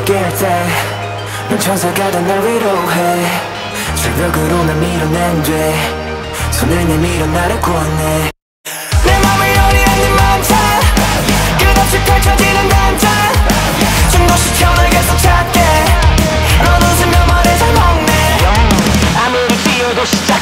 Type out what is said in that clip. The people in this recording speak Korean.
깰 때 넌 천사가 다 날 위로해 절벽으로 날 밀어낸 뒤 손을 내밀어 나를 구원해 내 맘을 요리한 네 맘차 끝없이 펼쳐지는 단짠 중도시켜 널 계속 찾게 넌 웃으며 말을 잘 먹네 아무리 뛰어도 시작